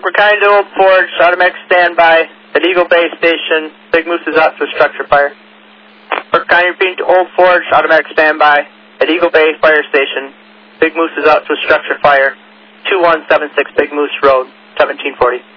We're kind of Old Forge, automatic standby at Eagle Bay Station. Big Moose is out to a structure fire. We're kind of repeating to Old Forge, automatic standby at Eagle Bay Fire Station. Big Moose is out to a structure fire. 2176 Big Moose Road, 1740.